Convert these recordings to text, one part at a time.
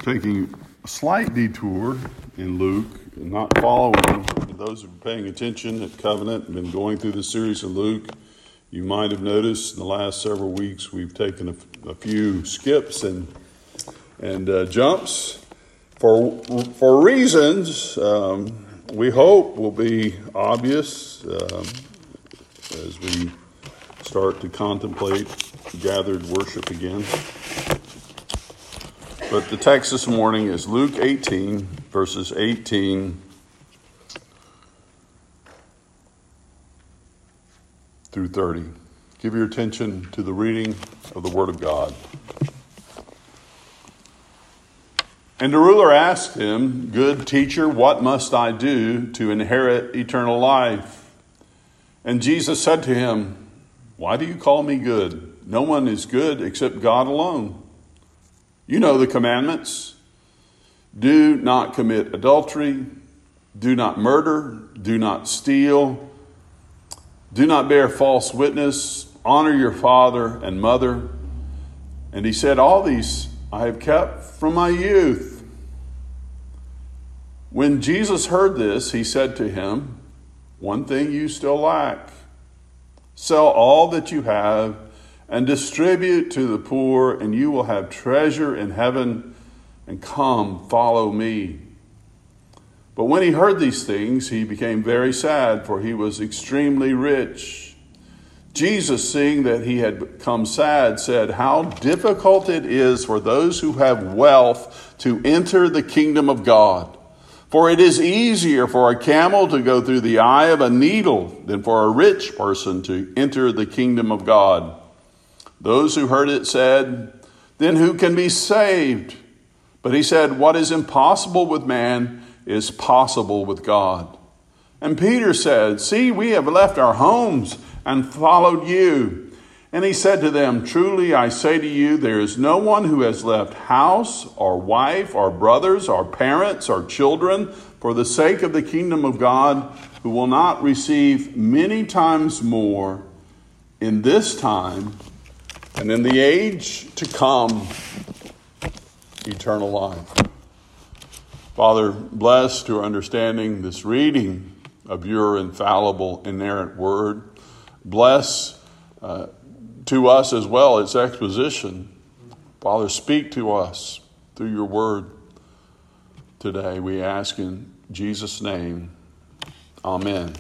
taking a slight detour in Luke, and not following. Those who are paying attention at Covenant and been going through the series of Luke, you might have noticed in the last several weeks we've taken a few skips and jumps for reasons we hope will be obvious as we start to contemplate gathered worship again. But the text this morning is Luke 18, verses 18 through 30. Give your attention to the reading of the Word of God. And the ruler asked him, "Good teacher, what must I do to inherit eternal life?" And Jesus said to him, "Why do you call me good? No one is good except God alone. You know the commandments. Do not commit adultery. Do not murder. Do not steal. Do not bear false witness. Honor your father and mother." And he said, "All these I have kept from my youth." When Jesus heard this, he said to him, "One thing you still lack. Sell all that you have and distribute to the poor, and you will have treasure in heaven, and come, follow me." But when he heard these things, he became very sad, for he was extremely rich. Jesus, seeing that he had become sad, said, "How difficult it is for those who have wealth to enter the kingdom of God. For it is easier for a camel to go through the eye of a needle than for a rich person to enter the kingdom of God." Those who heard it said, "Then who can be saved?" But he said, "What is impossible with man is possible with God." And Peter said, "See, we have left our homes and followed you." And he said to them, "Truly I say to you, there is no one who has left house or wife or brothers or parents or children for the sake of the kingdom of God who will not receive many times more in this time and in the age to come eternal life." Father, bless to our understanding this reading of your infallible, inerrant word. Bless to us as well its exposition. Father, speak to us through your word today. We ask in Jesus' name. Amen.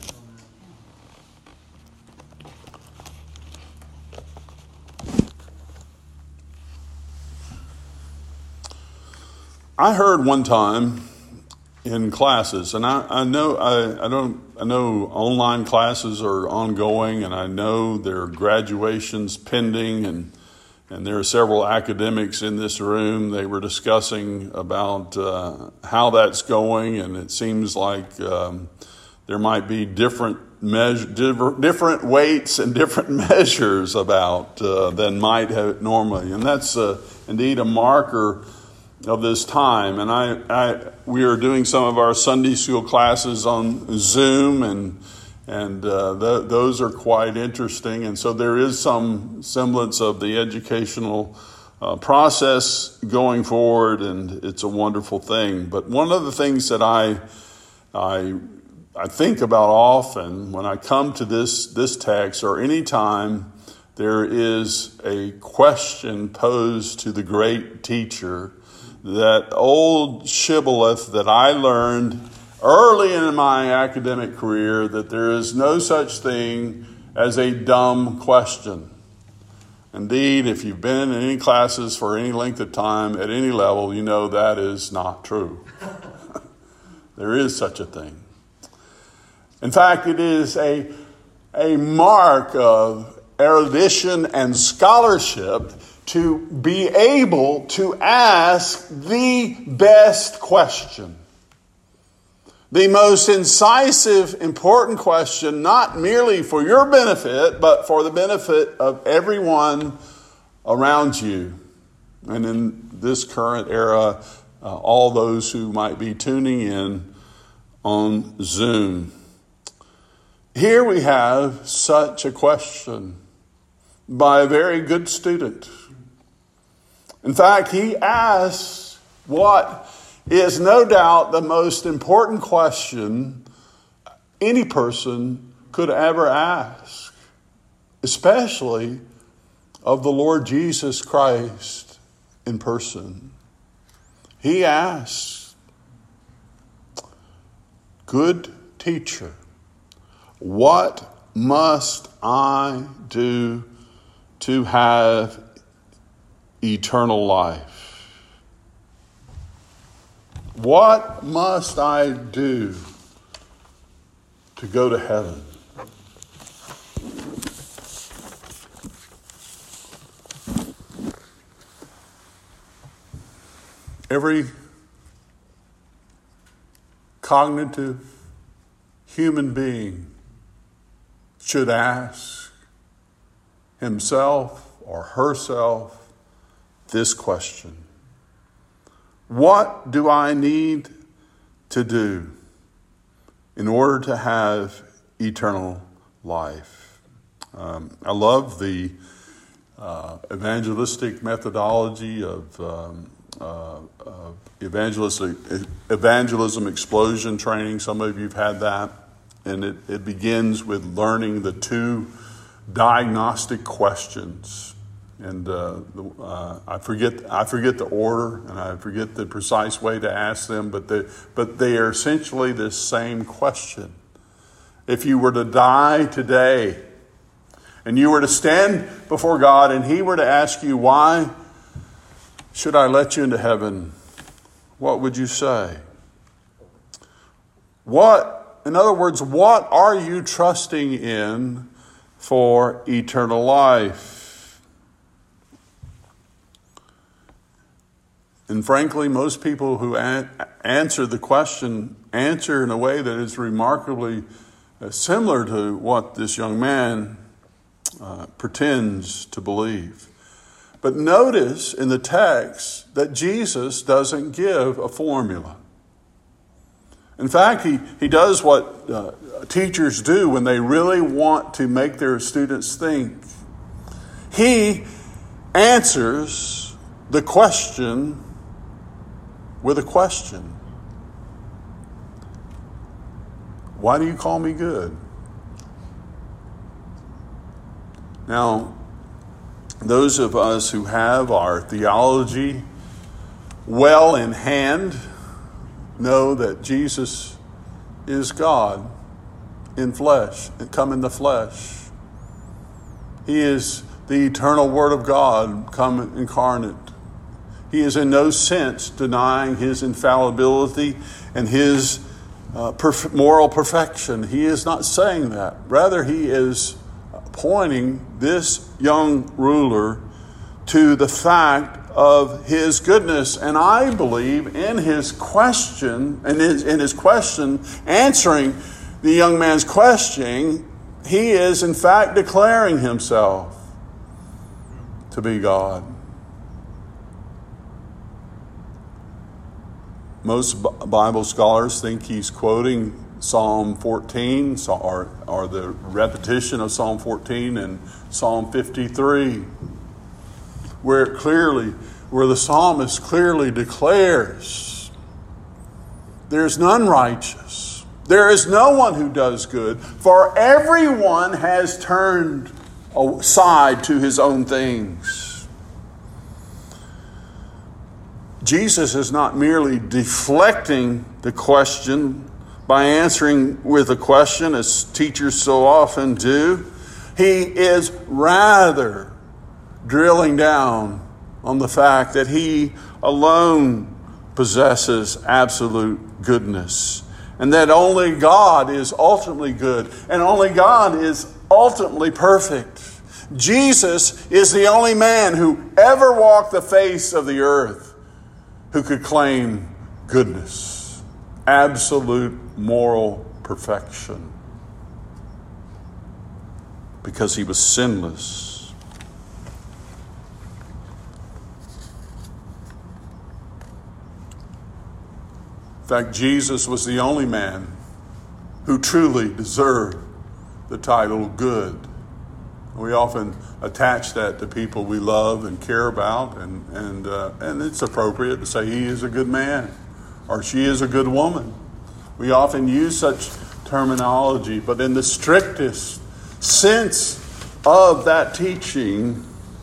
I heard one time in classes, and I know online classes are ongoing, and I know there are graduations pending, and there are several academics in this room. They were discussing about how that's going, and it seems like there might be different weights and different measures about than might have normally, and that's indeed a marker of this time. And we are doing some of our Sunday school classes on Zoom, and those are quite interesting. And so there is some semblance of the educational process going forward, and it's a wonderful thing. But one of the things that I think about often when I come to this text, or any time there is a question posed to the great teacher, that old shibboleth that I learned early in my academic career, that there is no such thing as a dumb question. Indeed, if you've been in any classes for any length of time at any level, you know that is not true. There is such a thing. In fact, it is a mark of erudition and scholarship to be able to ask the best question, the most incisive, important question, not merely for your benefit, but for the benefit of everyone around you. And in this current era, all those who might be tuning in on Zoom. Here we have such a question by a very good student. In fact, he asks What is no doubt the most important question any person could ever ask, especially of the Lord Jesus Christ in person. He asks, "Good teacher, what must I do to have eternal life?" What must I do to go to heaven? Every cognitive human being should ask himself or herself this question: what do I need to do in order to have eternal life? I love the evangelistic methodology of evangelism explosion training. Some of you have had that. And it begins with learning the 2 diagnostic questions. And I forget the order, and I forget the precise way to ask them, but they are essentially this same question. If you were to die today, and you were to stand before God, and He were to ask you, "Why should I let you into heaven?" what would you say? In other words, what are you trusting in for eternal life? And frankly, most people who answer the question answer in a way that is remarkably similar to what this young man pretends to believe. But notice in the text that Jesus doesn't give a formula. In fact, he does what teachers do when they really want to make their students think. He answers the question with a question. Why do you call me good? Now, those of us who have our theology well in hand know that Jesus is God in flesh, come in the flesh. He is the eternal Word of God come incarnate. He is in no sense denying His infallibility and His moral perfection. He is not saying that. Rather, He is pointing this young ruler to the fact of His goodness. And I believe in his question, in his question, answering the young man's question, he is in fact declaring himself to be God. Most Bible scholars think he's quoting Psalm 14 or the repetition of Psalm 14 and Psalm 53, where the psalmist clearly declares, "There's none righteous. There is no one who does good, for everyone has turned aside to his own things." Jesus is not merely deflecting the question by answering with a question, as teachers so often do. He is rather drilling down on the fact that He alone possesses absolute goodness, and that only God is ultimately good, and only God is ultimately perfect. Jesus is the only man who ever walked the face of the earth who could claim goodness, absolute moral perfection, because He was sinless. In fact, Jesus was the only man who truly deserved the title good We often attach that to people we love and care about, and it's appropriate to say he is a good man or she is a good woman. We often use such terminology, but in the strictest sense of that teaching,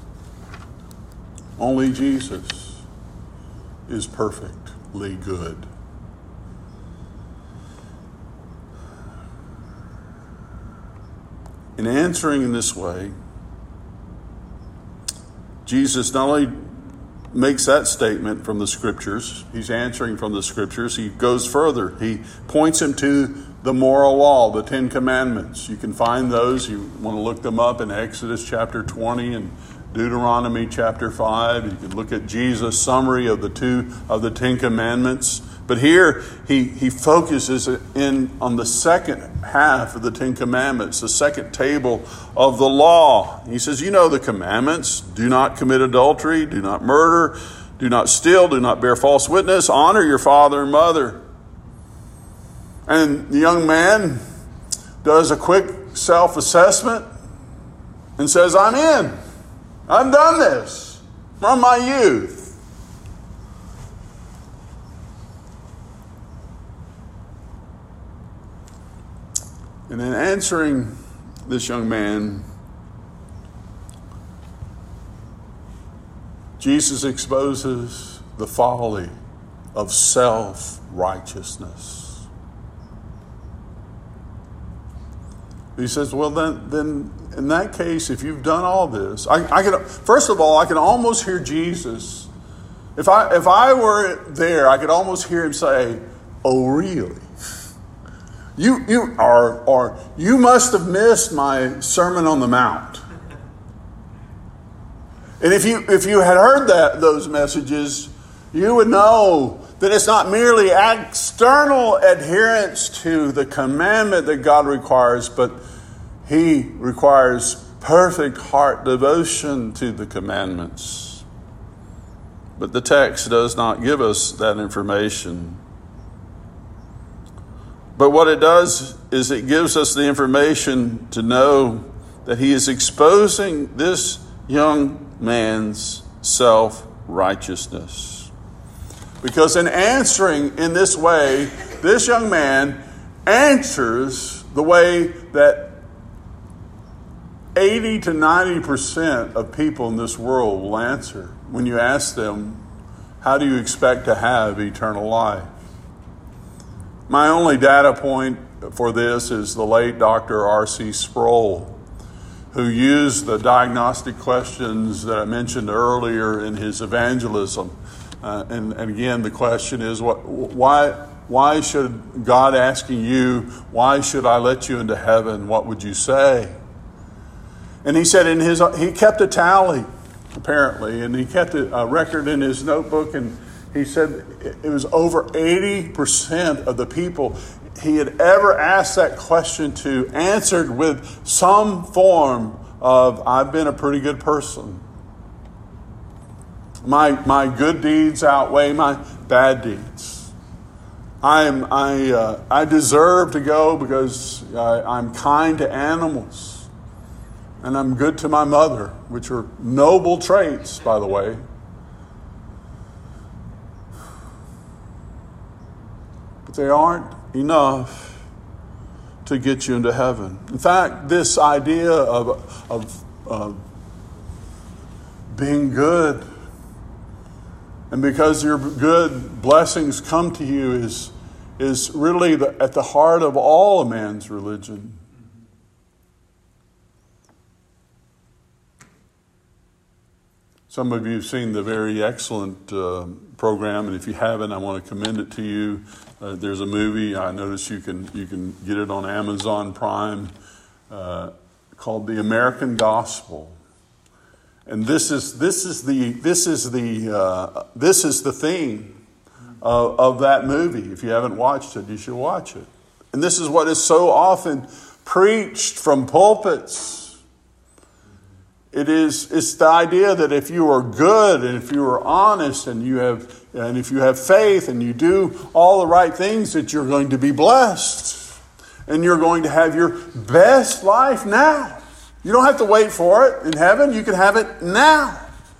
only Jesus is perfectly good. In answering in this way, Jesus not only makes that statement from the Scriptures, he's answering from the Scriptures, he goes further. He points him to the moral law, the Ten Commandments. You can find those. You want to look them up in Exodus chapter 20 and Deuteronomy chapter 5. You can look at Jesus' summary of the Ten Commandments. But here he focuses in on the second half of the Ten Commandments, the second table of the law. He says, you know the commandments: do not commit adultery, do not murder, do not steal, do not bear false witness, honor your father and mother. And the young man does a quick self-assessment and says, I'm in. I've done this from my youth. And in answering this young man, Jesus exposes the folly of self-righteousness. He says, well, then in that case, if you've done all this, first of all, I can almost hear Jesus. If I were there, I could almost hear him say, oh, really? You must have missed my Sermon on the Mount. And if you had heard those messages, you would know that it's not merely external adherence to the commandment that God requires, but he requires perfect heart devotion to the commandments. But the text does not give us that information. But what it does is it gives us the information to know that he is exposing this young man's self-righteousness. Because in answering in this way, this young man answers the way that 80 to 90% of people in this world will answer when you ask them, how do you expect to have eternal life? My only data point for this is the late Dr. R.C. Sproul, who used the diagnostic questions that I mentioned earlier in his evangelism. And again, the question is, why should God asking you, why should I let you into heaven? What would you say? And he said he kept a tally, apparently, and he kept a record in his notebook, and he said it was over 80% of the people he had ever asked that question to answered with some form of, I've been a pretty good person. My good deeds outweigh my bad deeds. I deserve to go because I'm kind to animals. And I'm good to my mother, which are noble traits, by the way. But they aren't enough to get you into heaven. In fact, this idea of being good, and because you're good, blessings come to you, is really at the heart of all a man's religion. Some of you have seen the very excellent program, and if you haven't, I want to commend it to you. There's a movie, I notice you can get it on Amazon Prime, called The American Gospel. And this is the theme of that movie. If you haven't watched it, you should watch it. And this is what is so often preached from pulpits. It's the idea that if you are good and if you are honest and if you have faith and you do all the right things, that you're going to be blessed and you're going to have your best life now. You don't have to wait for it in heaven. You can have it now.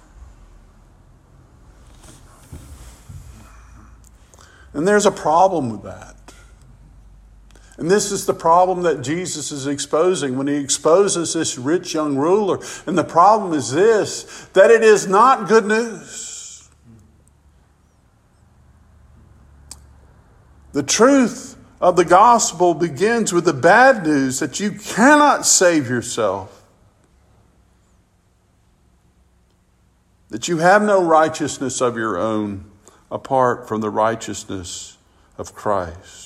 And there's a problem with that. And this is the problem that Jesus is exposing when he exposes this rich young ruler. And the problem is this, that it is not good news. The truth of the gospel begins with the bad news that you cannot save yourself. That you have no righteousness of your own apart from the righteousness of Christ.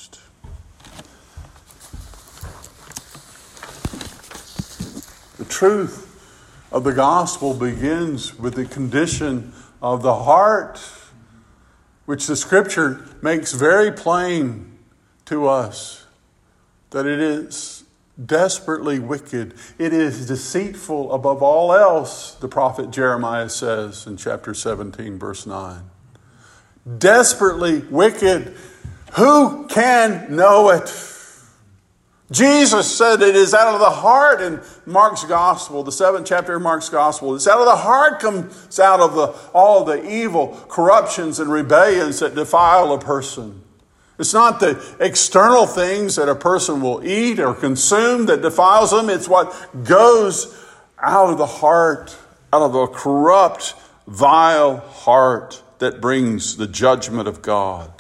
The truth of the gospel begins with the condition of the heart, which the Scripture makes very plain to us, that it is desperately wicked. It is deceitful above all else, the prophet Jeremiah says in chapter 17, verse 9. Desperately wicked. Who can know it? Jesus said it is out of the heart in Mark's gospel, the 7th chapter of Mark's gospel. It's out of the heart comes out of all the evil corruptions and rebellions that defile a person. It's not the external things that a person will eat or consume that defiles them. It's what goes out of the heart, out of a corrupt, vile heart that brings the judgment of God.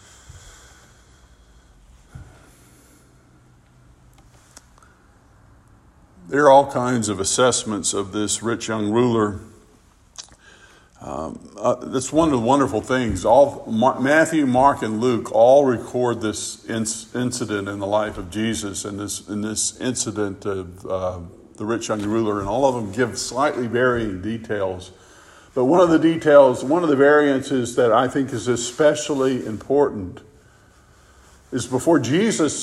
There are all kinds of assessments of this rich young ruler. That's one of the wonderful things. Matthew, Mark, and Luke all record this incident in the life of Jesus and this incident of the rich young ruler, and all of them give slightly varying details. But one of the variances that I think is especially important is before Jesus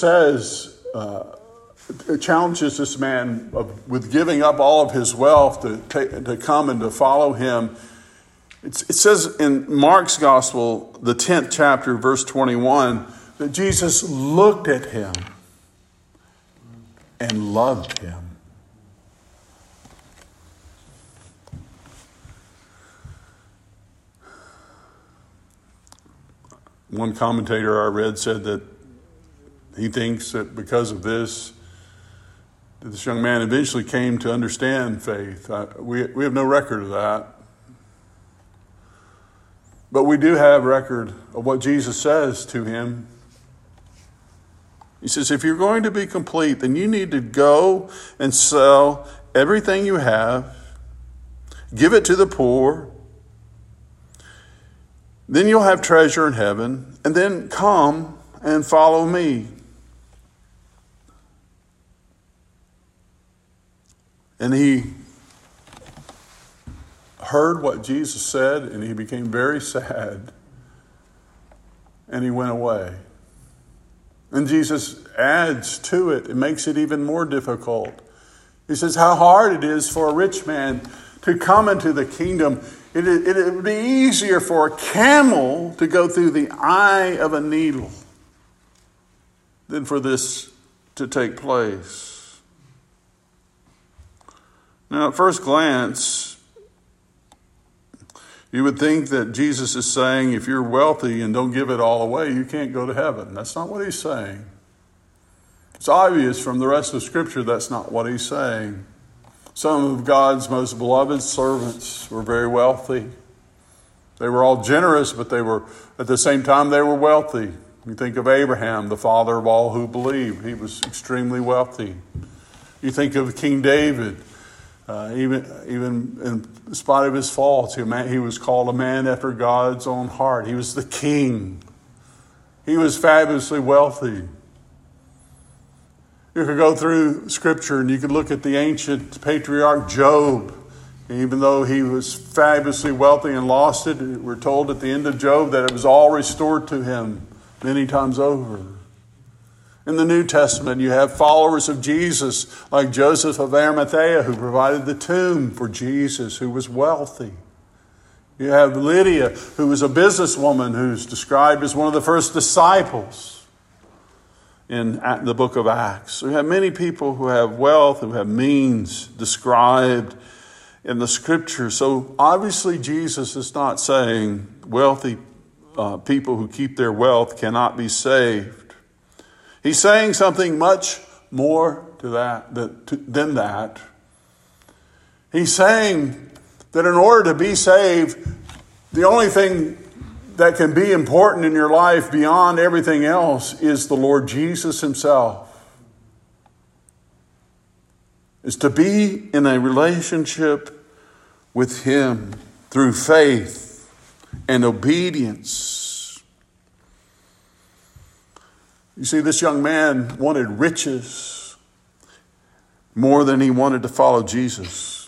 challenges this man with giving up all of his wealth to come and to follow him. It says in Mark's gospel, the 10th chapter, verse 21, that Jesus looked at him and loved him. One commentator I read said that he thinks that because of this young man eventually came to understand faith. We have no record of that. But we do have record of what Jesus says to him. He says, if you're going to be complete, then you need to go and sell everything you have, give it to the poor, then you'll have treasure in heaven, and then come and follow me. And he heard what Jesus said, and he became very sad, and he went away. And Jesus adds to it, it makes it even more difficult. He says how hard it is for a rich man to come into the kingdom. It would be easier for a camel to go through the eye of a needle than for this to take place. Now, at first glance, you would think that Jesus is saying, if you're wealthy and don't give it all away, you can't go to heaven. That's not what he's saying. It's obvious from the rest of Scripture that's not what he's saying. Some of God's most beloved servants were very wealthy. They were all generous, but at the same time, they were wealthy. You think of Abraham, the father of all who believe. He was extremely wealthy. You think of King David. Even in spite of his faults, he was called a man after God's own heart. He was the king. He was fabulously wealthy. You could go through Scripture and you could look at the ancient patriarch Job. Even though he was fabulously wealthy and lost it, we're told at the end of Job that it was all restored to him many times over. In the New Testament, you have followers of Jesus like Joseph of Arimathea, who provided the tomb for Jesus, who was wealthy. You have Lydia, who was a businesswoman who's described as one of the first disciples. in the book of Acts. We have many people who have wealth, who have means described in the scripture. So obviously Jesus is not saying wealthy people who keep their wealth cannot be saved. He's saying something much more than that. He's saying that in order to be saved, the only thing that can be important in your life beyond everything else is the Lord Jesus himself. Is to be in a relationship with him through faith and obedience. You see, this young man wanted riches more than he wanted to follow Jesus.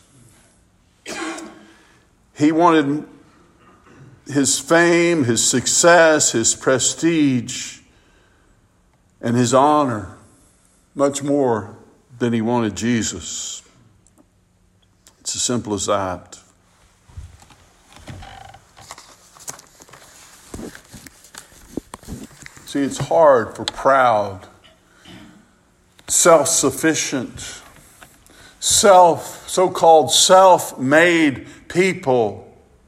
He wanted his fame, his success, his prestige, and his honor much more than he wanted Jesus. It's as simple as that. See, it's hard for proud, self-sufficient, so-called self-made people,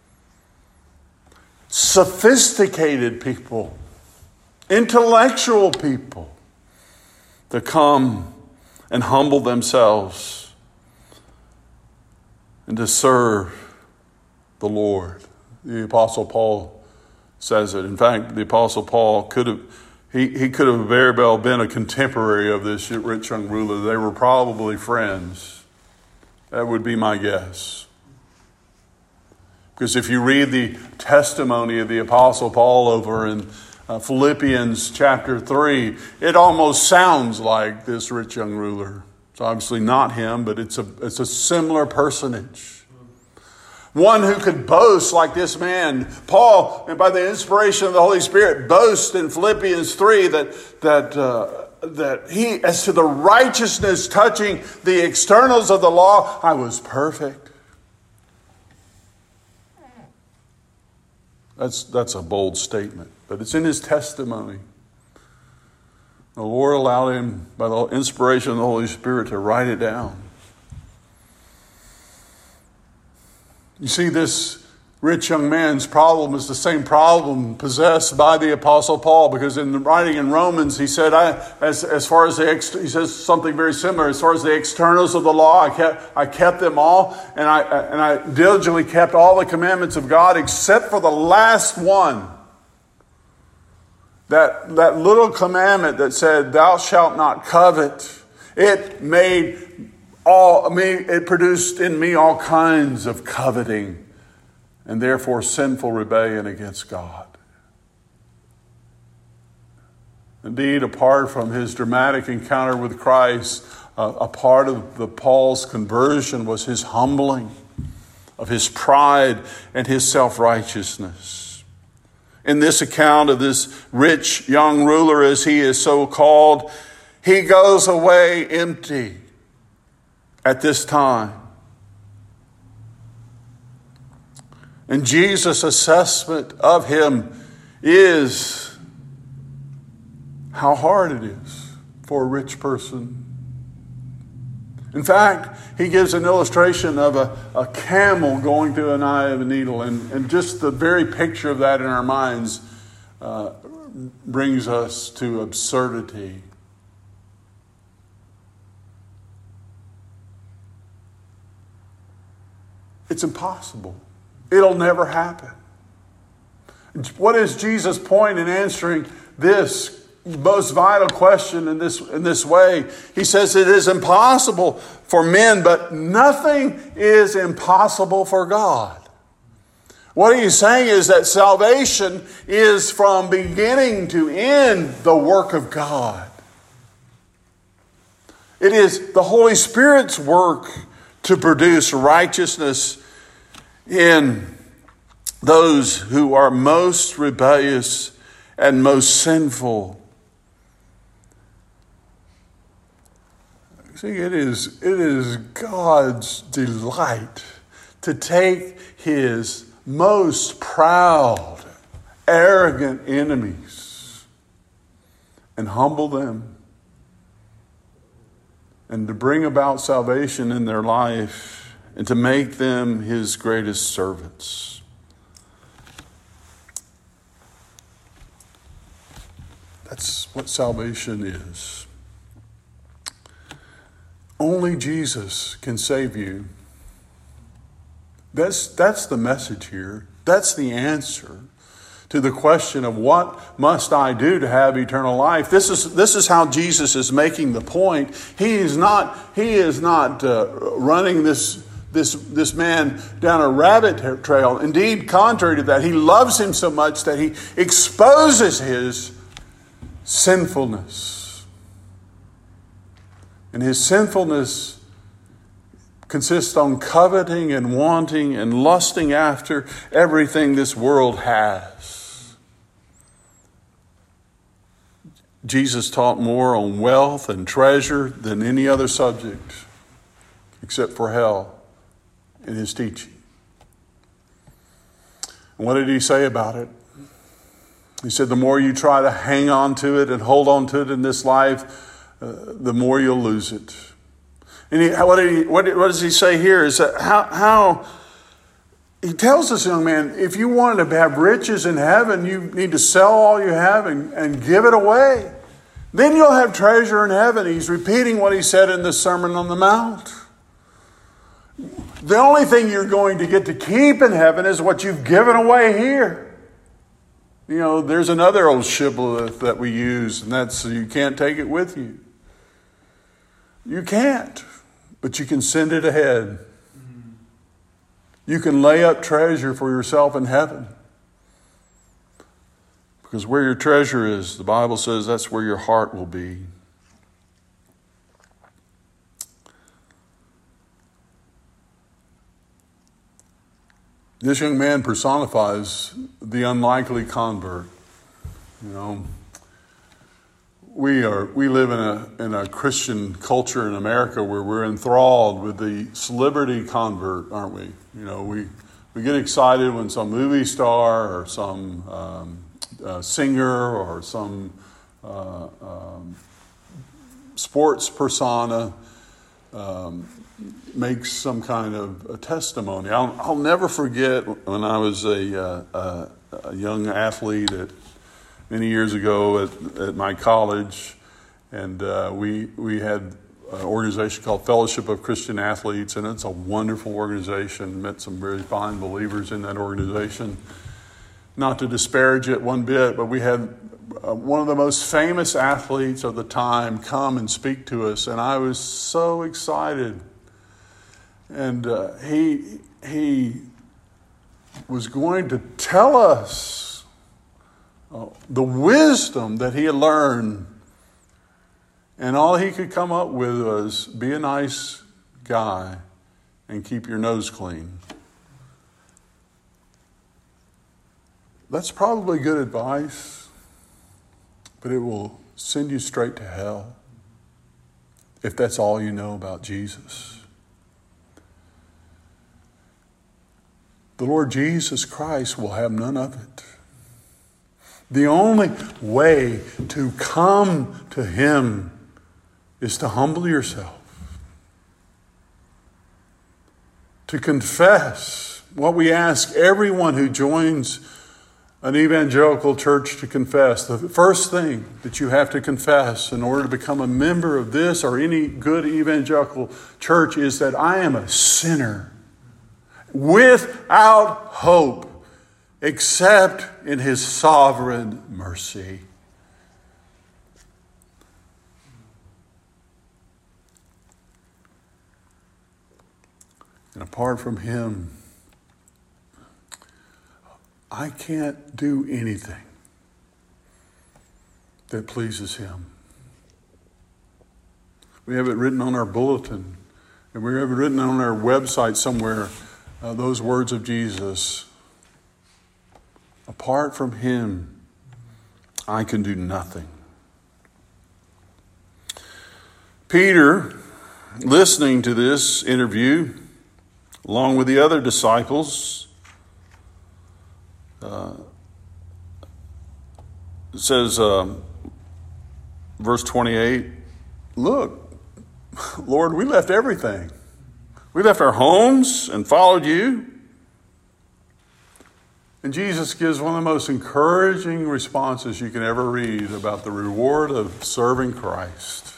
sophisticated people, intellectual people to come and humble themselves and to serve the Lord. The Apostle Paul says it. In fact, the Apostle Paul could have very well been a contemporary of this rich young ruler. They were probably friends. That would be my guess. Because if you read the testimony of the Apostle Paul over in Philippians chapter 3, it almost sounds like this rich young ruler. It's obviously not him, but it's a similar personage. One who could boast like this man. Paul, and by the inspiration of the Holy Spirit, boasts in Philippians 3 that he, as to the righteousness touching the externals of the law, I was perfect. That's a bold statement, but it's in his testimony. The Lord allowed him, by the inspiration of the Holy Spirit, to write it down. You see, this rich young man's problem is the same problem possessed by the Apostle Paul, because in the writing in Romans, he said, as far as he says something very similar. As far as the externals of the law, I kept them all, and I diligently kept all the commandments of God except for the last one. That little commandment that said, "Thou shalt not covet." It produced in me all kinds of coveting, and therefore sinful rebellion against God. Indeed, apart from his dramatic encounter with Christ, a part of Paul's conversion was his humbling of his pride and his self-righteousness. In this account of this rich young ruler, as he is so called, he goes away empty at this time. And Jesus' assessment of him is how hard it is for a rich person. In fact, he gives an illustration of a camel going through an eye of a needle. And just the very picture of that in our minds brings us to absurdity. It's impossible. It'll never happen. What is Jesus' point in answering this most vital question in this way? He says it is impossible for men, but nothing is impossible for God. What he's saying is that salvation is from beginning to end the work of God. It is the Holy Spirit's work to produce righteousness in those who are most rebellious and most sinful. See, it is God's delight to take his most proud, arrogant enemies and humble them and to bring about salvation in their life and to make them his greatest servants. That's what salvation is. Only Jesus can save you. That's the message here. That's the answer to the question of what must I do to have eternal life. This is how Jesus is making the point. He is not running this man down a rabbit trail. Indeed, contrary to that, he loves him so much that he exposes his sinfulness. And his sinfulness consists on coveting and wanting and lusting after everything this world has. Jesus taught more on wealth and treasure than any other subject except for hell in his teaching. And what did he say about it? He said, the more you try to hang on to it and hold on to it in this life, the more you'll lose it. And what does he say here? Is that how he tells this young man, if you want to have riches in heaven, you need to sell all you have and give it away. Then you'll have treasure in heaven. He's repeating what he said in the Sermon on the Mount. The only thing you're going to get to keep in heaven is what you've given away here. You know, there's another old shibboleth that we use, and that's you can't take it with you. You can't, but you can send it ahead. You can lay up treasure for yourself in heaven. Because where your treasure is, the Bible says that's where your heart will be. This young man personifies the unlikely convert. You know, we live in a Christian culture in America where we're enthralled with the celebrity convert, aren't we? You know, we get excited when some movie star or some singer or some sports persona makes some kind of a testimony. I'll never forget when I was a young athlete many years ago at my college, and we had an organization called Fellowship of Christian Athletes, and it's a wonderful organization. Met some very fine believers in that organization. Not to disparage it one bit, but we had one of the most famous athletes of the time come and speak to us, and I was so excited. And he was going to tell us the wisdom that he had learned, and all he could come up with was be a nice guy and keep your nose clean. That's probably good advice, but it will send you straight to hell if that's all you know about Jesus. The Lord Jesus Christ will have none of it. The only way to come to Him is to humble yourself, to confess what we ask everyone who joins an evangelical church to confess. The first thing that you have to confess in order to become a member of this or any good evangelical church is that I am a sinner without hope except in His sovereign mercy. And apart from Him, I can't do anything that pleases Him. We have it written on our bulletin, and we have it written on our website somewhere, those words of Jesus. Apart from Him, I can do nothing. Peter, listening to this interview, along with the other disciples, it says, verse 28, look, Lord, we left everything. We left our homes and followed you. And Jesus gives one of the most encouraging responses you can ever read about the reward of serving Christ.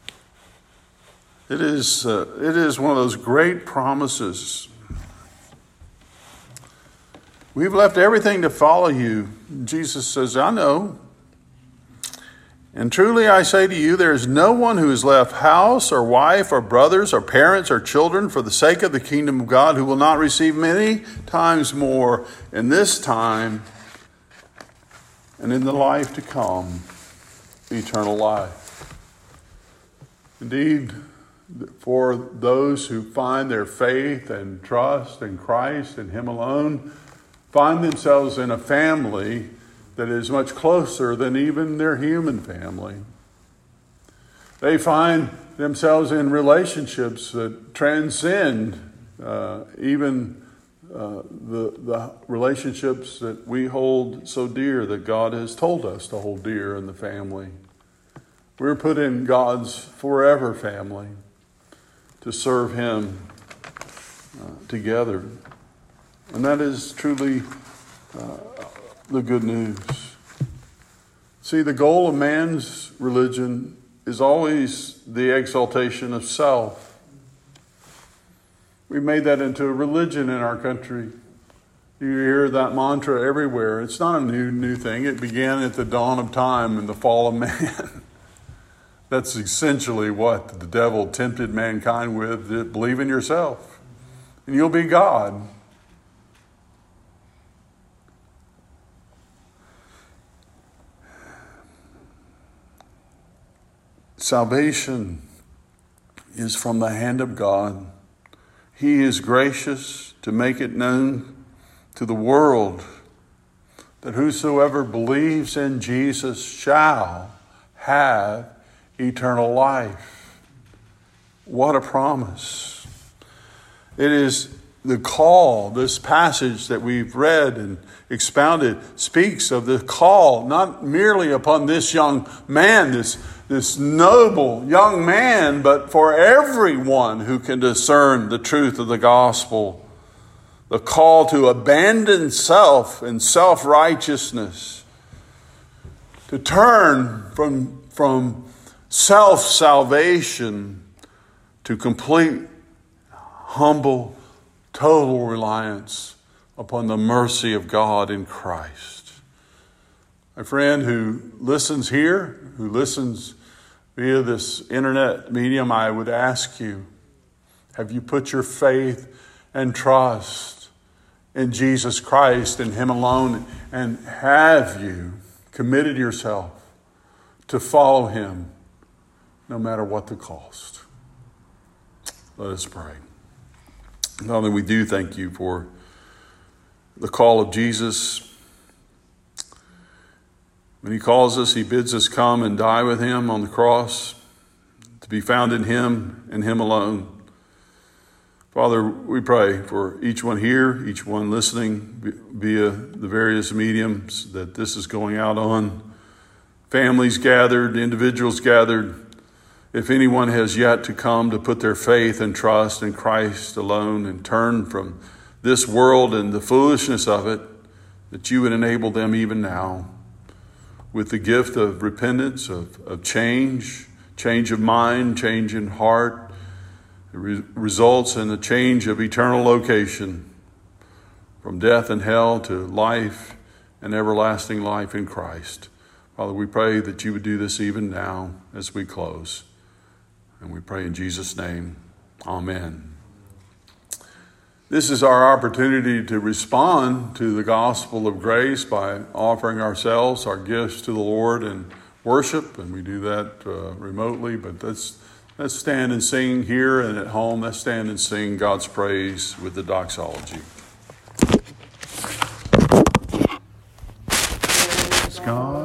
It is one of those great promises. We've left everything to follow you. Jesus says, I know. And truly I say to you, there is no one who has left house or wife or brothers or parents or children for the sake of the kingdom of God who will not receive many times more in this time and in the life to come, eternal life. Indeed, for those who find their faith and trust in Christ and Him alone, find themselves in a family that is much closer than even their human family. They find themselves in relationships that transcend even the relationships that we hold so dear, that God has told us to hold dear in the family. We're put in God's forever family to serve Him together. And that is truly the good news. See, the goal of man's religion is always the exaltation of self. We made that into a religion in our country. You hear that mantra everywhere. It's not a new thing. It began at the dawn of time and the fall of man. That's essentially what the devil tempted mankind with. Believe in yourself, and you'll be God. Salvation is from the hand of God. He is gracious to make it known to the world that whosoever believes in Jesus shall have eternal life. What a promise. It is the call. This passage that we've read and expounded speaks of the call, not merely upon this young man, this noble young man, but for everyone who can discern the truth of the gospel. The call to abandon self and self-righteousness, to turn from self-salvation to complete, humble, total reliance upon the mercy of God in Christ. My friend who listens here, who listens via this internet medium, I would ask you, have you put your faith and trust in Jesus Christ and Him alone? And have you committed yourself to follow Him no matter what the cost? Let us pray. Father, we do thank you for the call of Jesus. When He calls us, He bids us come and die with Him on the cross, to be found in Him and Him alone. Father, we pray for each one here, each one listening via the various mediums that this is going out on. Families gathered, individuals gathered. If anyone has yet to come to put their faith and trust in Christ alone and turn from this world and the foolishness of it, that you would enable them even now with the gift of repentance, of change of mind, change in heart. It results in a change of eternal location from death and hell to life and everlasting life in Christ. Father, we pray that you would do this even now as we close. And we pray in Jesus' name, amen. This is our opportunity to respond to the gospel of grace by offering ourselves, our gifts to the Lord in worship. And we do that remotely, but let's stand and sing here and at home. Let's stand and sing God's praise with the doxology. God.